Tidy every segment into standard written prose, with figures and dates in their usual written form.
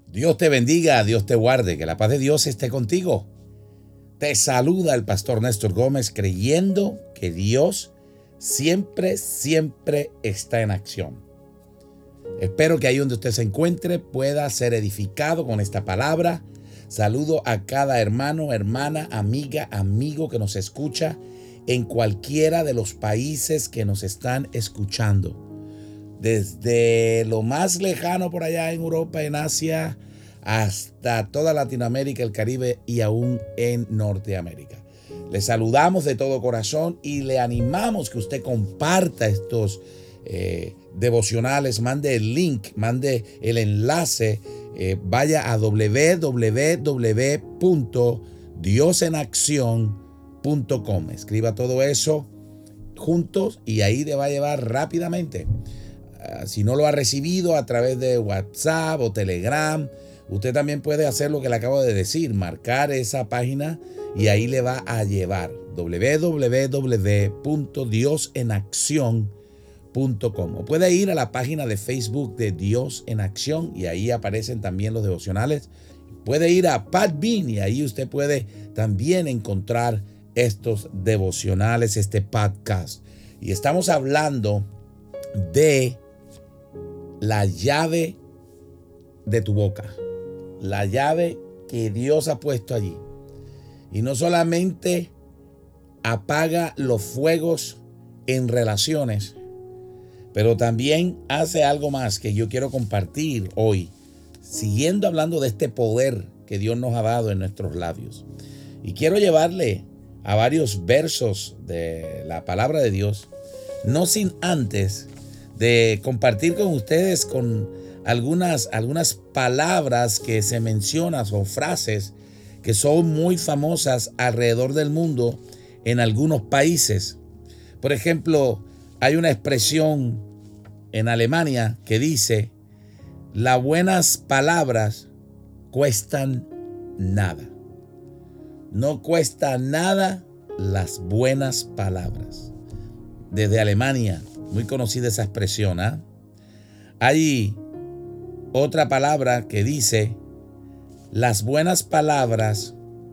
Dios te bendiga, Dios te guarde, que la paz de Dios esté contigo. Te saluda el pastor Néstor Gómez, creyendo que Dios siempre está en acción. Espero que ahí donde usted se encuentre pueda ser edificado con esta palabra. Saludo a cada hermano, hermana, amiga, amigo que nos escucha en cualquiera de los países que nos están escuchando. Desde lo más lejano por allá en Europa, en Asia, hasta toda Latinoamérica, el Caribe y aún en Norteamérica. Le saludamos de todo corazón y le animamos que usted comparta estos devocionales, mande el link, mande el enlace, vaya a www.diosenaccion.com. Escriba todo eso juntos y ahí le va a llevar rápidamente. Si no lo ha recibido a través de WhatsApp o Telegram, usted también puede hacer lo que le acabo de decir, marcar esa página y ahí le va a llevar www.diosenaccion.com. O puede ir a la página de Facebook de Dios en Acción y ahí aparecen también los devocionales. Puede ir a Podbean y ahí usted puede también encontrar estos devocionales, este podcast. Y estamos hablando de la llave de tu boca, la llave que Dios ha puesto allí. Y no solamente apaga los fuegos en relaciones, pero también hace algo más que yo quiero compartir hoy, siguiendo hablando de este poder que Dios nos ha dado en nuestros labios. Y quiero llevarle a varios versos de la palabra de Dios, no sin antes de compartir con ustedes con algunas palabras que se mencionan o frases que son muy famosas alrededor del mundo en algunos países. Por ejemplo, hay una expresión en Alemania que dice: las buenas palabras cuestan nada. No cuesta nada las buenas palabras. Desde Alemania, muy conocida esa expresión, ¿eh? Hay otra palabra que dice: las buenas palabras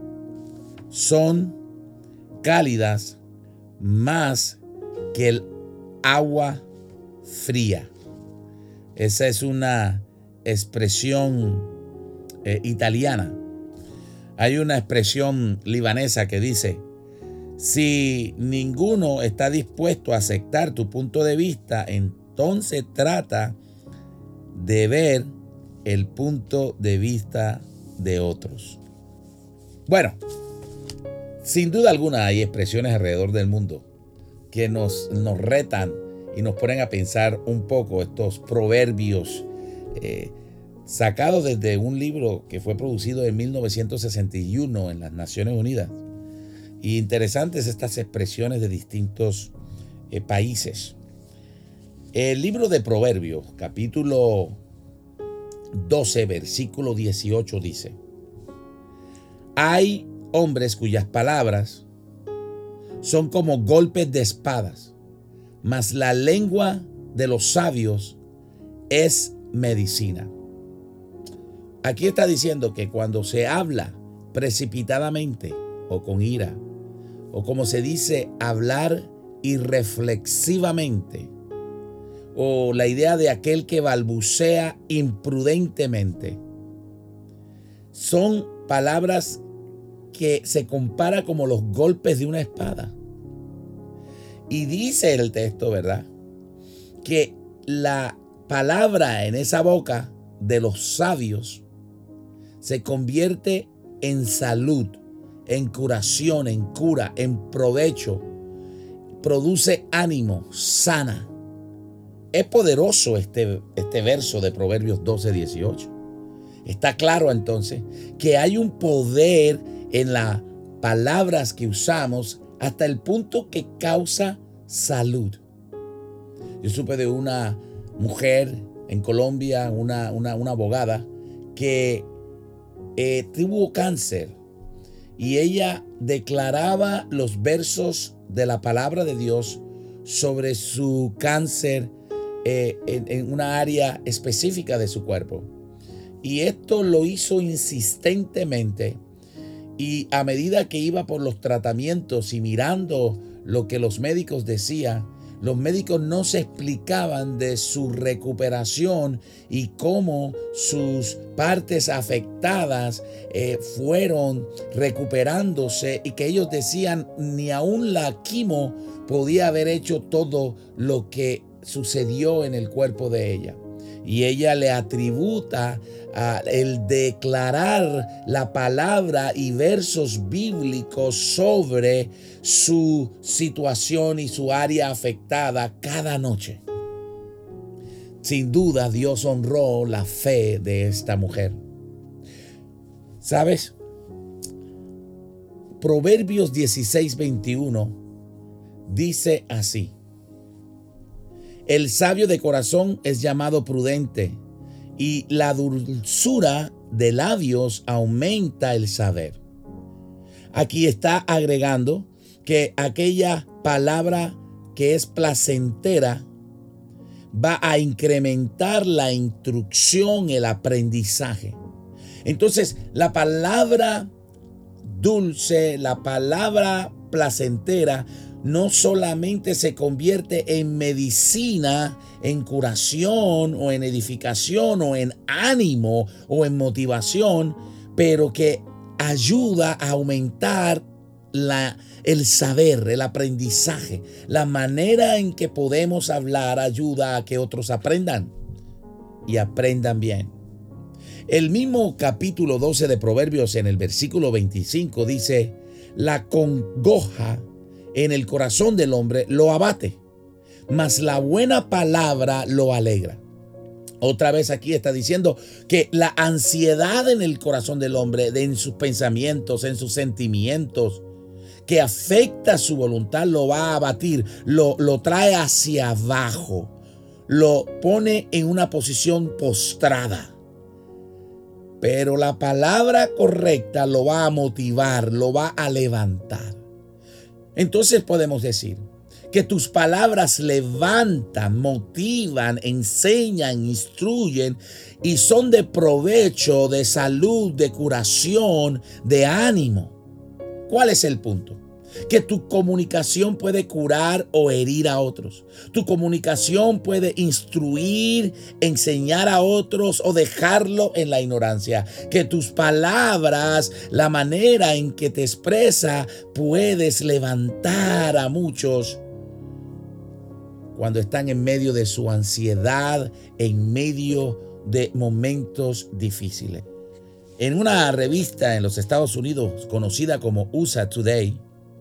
son cálidas más que el agua fría. Esa es una expresión italiana. Hay una expresión libanesa que dice: si ninguno está dispuesto a aceptar tu punto de vista, entonces trata de ver el punto de vista de otros. Bueno, sin duda alguna hay expresiones alrededor del mundo que nos retan y nos ponen a pensar un poco. Estos proverbios sacados desde un libro que fue producido en 1961 en las Naciones Unidas. Y interesantes estas expresiones de distintos países. El libro de Proverbios, capítulo 12, versículo 18 dice: hay hombres cuyas palabras son como golpes de espadas, mas la lengua de los sabios es medicina. Aquí está diciendo que cuando se habla precipitadamente o con ira, o como se dice, hablar irreflexivamente, o la idea de aquel que balbucea imprudentemente, son palabras que se compara como los golpes de una espada. Y dice el texto, ¿verdad?, que la palabra en esa boca de los sabios se convierte en salud, en curación, en cura, en provecho, produce ánimo, sana. Es poderoso este verso de Proverbios 12, 18. Está claro entonces que hay un poder en las palabras que usamos hasta el punto que causa salud. Yo supe de una mujer en Colombia, una abogada que tuvo cáncer y ella declaraba los versos de la palabra de Dios sobre su cáncer en una área específica de su cuerpo. Y esto lo hizo insistentemente. Y a medida que iba por los tratamientos y mirando lo que los médicos decían, los médicos no se explicaban de su recuperación y cómo sus partes afectadas fueron recuperándose, y que ellos decían ni aún la quimo podía haber hecho todo lo que sucedió en el cuerpo de ella. Y ella le atributa el declarar la palabra y versos bíblicos sobre su situación y su área afectada cada noche. Sin duda, Dios honró la fe de esta mujer. ¿Sabes? Proverbios 16:21 dice así: el sabio de corazón es llamado prudente, y la dulzura de labios aumenta el saber. Aquí está agregando que aquella palabra que es placentera va a incrementar la instrucción, el aprendizaje. Entonces, la palabra dulce, la palabra placentera, no solamente se convierte en medicina, en curación o en edificación o en ánimo o en motivación, pero que ayuda a aumentar el saber, el aprendizaje. La manera en que podemos hablar ayuda a que otros aprendan y aprendan bien. El mismo capítulo 12 de Proverbios, en el versículo 25, dice: la congoja en el corazón del hombre lo abate, mas la buena palabra lo alegra. Otra vez aquí está diciendo que la ansiedad en el corazón del hombre, en sus pensamientos, en sus sentimientos, que afecta su voluntad, lo va a abatir, lo trae hacia abajo, lo pone en una posición postrada. Pero la palabra correcta lo va a motivar, lo va a levantar. Entonces podemos decir que tus palabras levantan, motivan, enseñan, instruyen y son de provecho, de salud, de curación, de ánimo. ¿Cuál es el punto? Que tu comunicación puede curar o herir a otros. Tu comunicación puede instruir, enseñar a otros o dejarlo en la ignorancia. Que tus palabras, la manera en que te expresa, puedes levantar a muchos cuando están en medio de su ansiedad, en medio de momentos difíciles. En una revista en los Estados Unidos conocida como USA Today,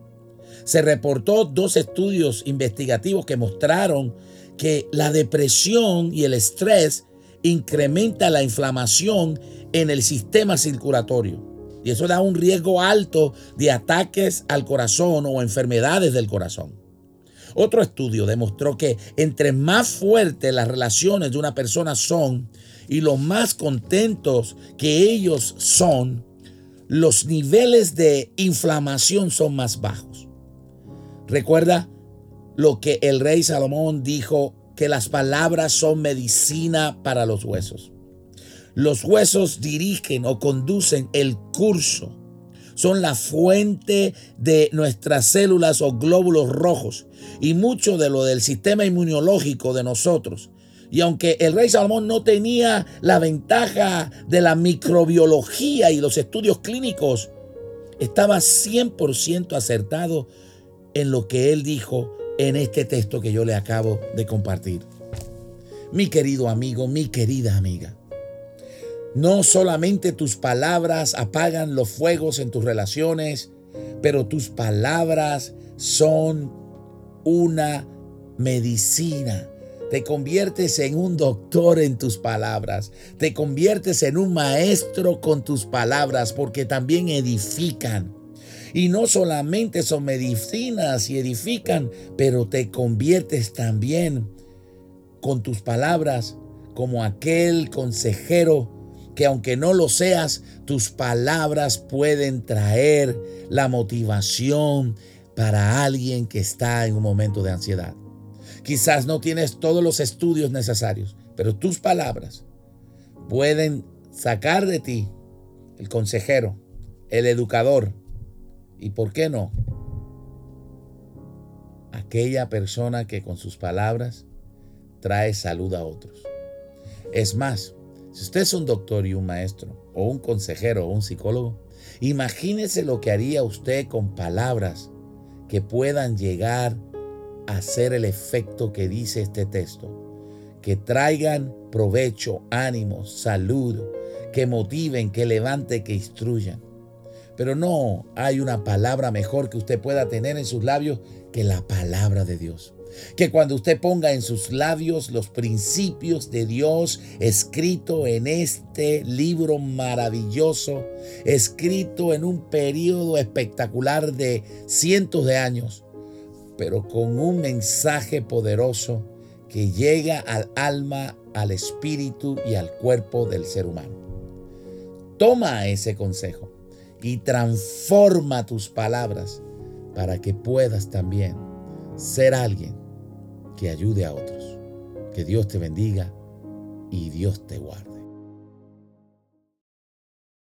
se reportó 2 estudios investigativos que mostraron que la depresión y el estrés incrementa la inflamación en el sistema circulatorio. Y eso da un riesgo alto de ataques al corazón o enfermedades del corazón. Otro estudio demostró que entre más fuertes las relaciones de una persona son y los más contentos que ellos son, los niveles de inflamación son más bajos. Recuerda lo que el rey Salomón dijo, que las palabras son medicina para los huesos. Los huesos dirigen o conducen el curso. Son la fuente de nuestras células o glóbulos rojos y mucho de lo del sistema inmunológico de nosotros. Y aunque el rey Salomón no tenía la ventaja de la microbiología y los estudios clínicos, estaba 100% acertado en lo que él dijo en este texto que yo le acabo de compartir. Mi querido amigo, mi querida amiga, no solamente tus palabras apagan los fuegos en tus relaciones, pero tus palabras son una medicina. Te conviertes en un doctor en tus palabras. Te conviertes en un maestro con tus palabras, porque también edifican. Y no solamente son medicinas y edifican, pero te conviertes también con tus palabras como aquel consejero que, aunque no lo seas, tus palabras pueden traer la motivación para alguien que está en un momento de ansiedad. Quizás no tienes todos los estudios necesarios, pero tus palabras pueden sacar de ti el consejero, el educador y, ¿por qué no?, aquella persona que con sus palabras trae salud a otros. Es más, si usted es un doctor y un maestro, o un consejero o un psicólogo, imagínese lo que haría usted con palabras que puedan llegar a hacer el efecto que dice este texto, que traigan provecho, ánimo, salud, que motiven, que levanten, que instruyan. Pero no hay una palabra mejor que usted pueda tener en sus labios que la palabra de Dios. Que cuando usted ponga en sus labios los principios de Dios escrito en este libro maravilloso, escrito en un periodo espectacular de cientos de años, pero con un mensaje poderoso que llega al alma, al espíritu y al cuerpo del ser humano. Toma ese consejo y transforma tus palabras para que puedas también ser alguien que ayude a otros. Que Dios te bendiga y Dios te guarde.